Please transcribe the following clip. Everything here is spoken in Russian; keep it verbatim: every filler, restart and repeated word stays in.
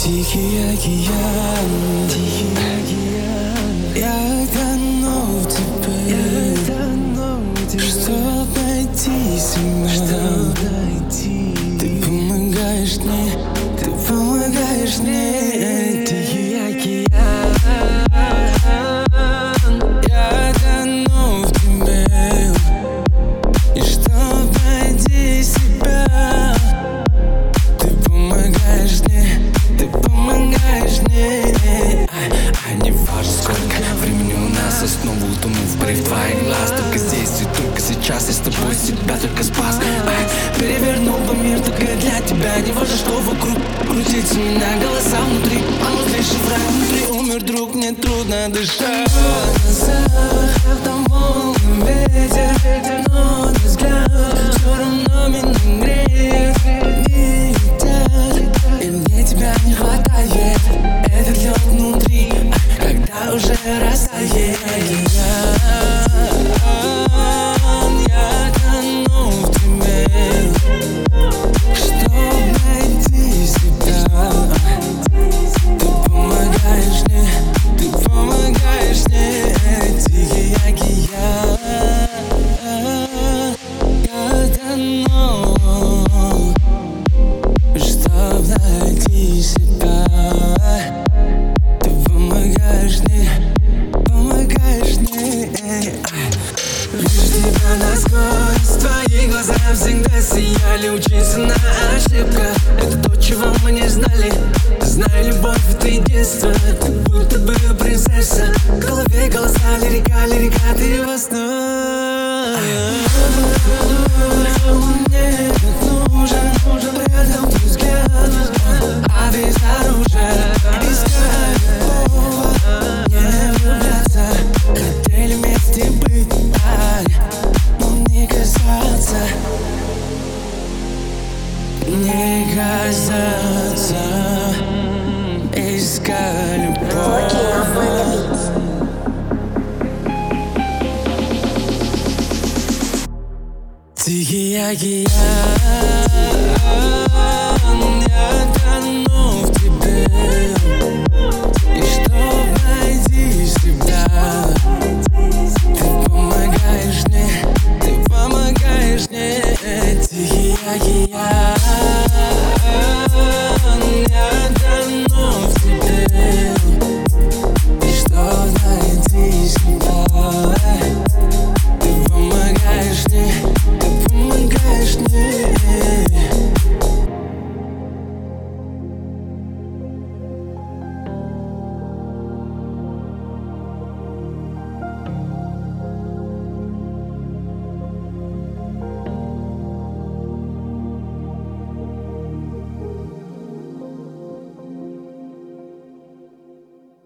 Тихий океан, тихий океан. Я тону в тебе, я тону в тебе. Чтоб найти себя, чтоб найти. Ты помогаешь мне, ты помогаешь мне. Тихий океан. Я тону в тебе. И чтоб найти себя, ты помогаешь мне, ты помогаешь мне. Ай, ай, не важно сколько времени у нас, я снова утону в порыв твоих глаз. Только здесь и только сейчас я с тобой себя только спас. Ай, перевернул бы мир только для тебя. Не важно, что вокруг крутится меня, голоса внутри, а внутри шифра, внутри умер друг, мне трудно дышать. Там волны, ветер, но не взгляд, все равно меня греет. Не летят, и мне тебя не хватает. Этот лед внутри, когда уже растает. Я тону в тебе, чтоб найти себя. Ты помогаешь мне, ты помогаешь мне. Тихий океан. Я тону, чтоб найти себя. Ты помогаешь мне, помогаешь мне. Вижу тебя насквозь, твои глаза всегда сияли. Учиться на ошибках, это то, чего мы не знали. Знаю, любовь — это единство, ты будто бы принцесса. В голове голоса, лирика, лирика, ты в основе.